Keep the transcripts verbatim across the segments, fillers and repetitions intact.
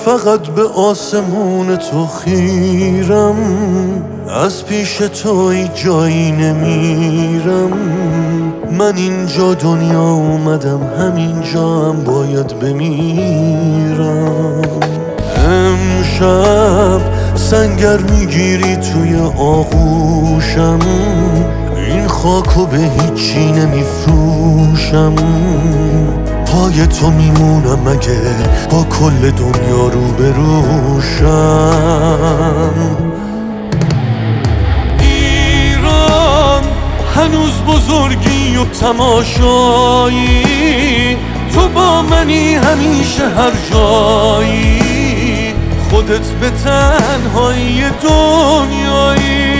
فقط به آسمون تو خیرم، از پیش توی جایی نمیرم. من اینجا دنیا اومدم، همینجا هم باید بمیرم. امشب سنگر میگیری توی آغوشم، این خاکو به هیچی نمیفروشم. پای تو میمونم اگه با کل دنیا رو بروشم. ایران هنوز بزرگی و تماشایی، تو با منی همیشه هر جایی. خودت به تنهایی دنیایی.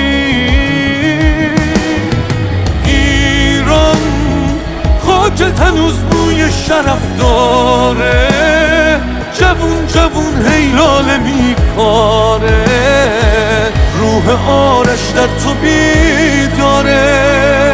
ایران خاکت هنوز بوی شرف داره، جوون جوون هیلاله میکاره. روح آرش در تو بیداره.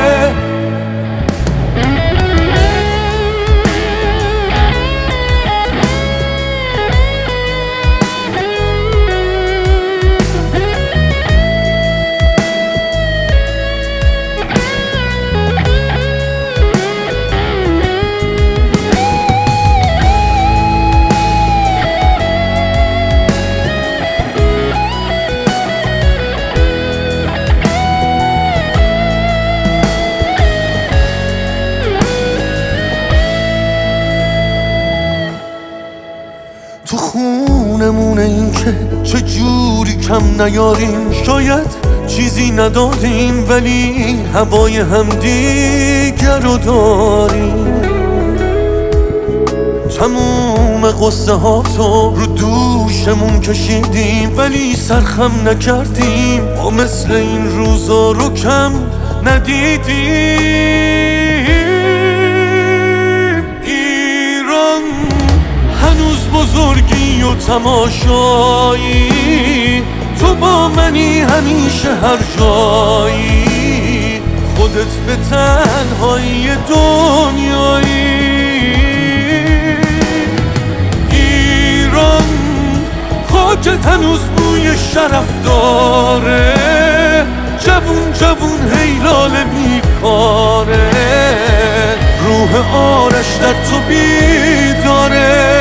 تو خونمونه این که چه جوری کم نیاریم. شاید چیزی نداریم ولی هوای همدیگر رو داریم. تموم قصه ها تو رو دوشمون کشیدیم ولی سرخم نکردیم. ما مثل این روزا رو کم ندیدیم. ایران هنوز بزرگی و تماشایی، تو با منی همیشه هر جایی. خودت به تنهایی دنیایی. ایران خاکت هنوز بوی شرف داره، جوون جوون هیلاله میکاره. روح آرش در تو بیداره.